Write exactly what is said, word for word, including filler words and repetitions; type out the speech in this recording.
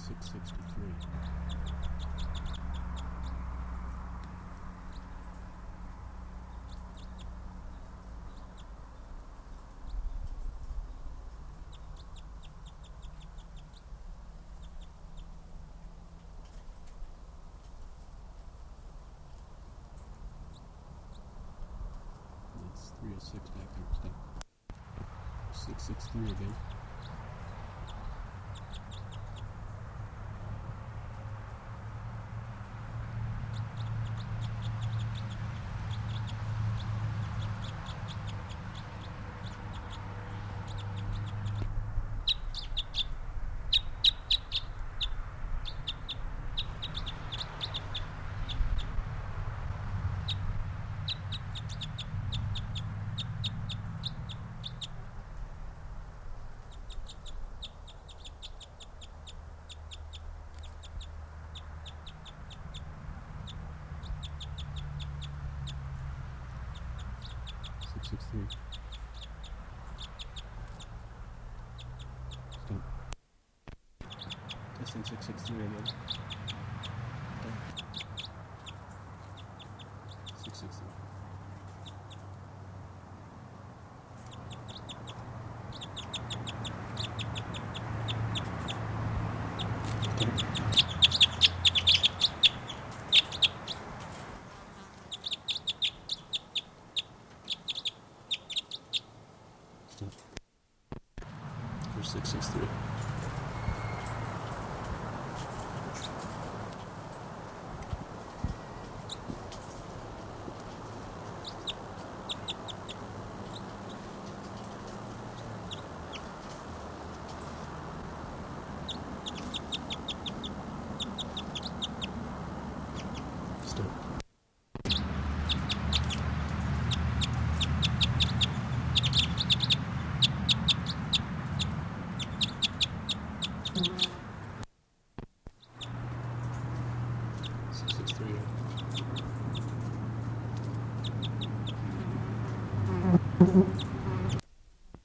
six sixty-three. That's three oh six back there. Stop. six sixty-three again. six sixty-three. Stop. Testing six sixty-three again. Okay. six sixty-three. Stop. For six sixty-three. Stop. six sixty-three. Mm-hmm.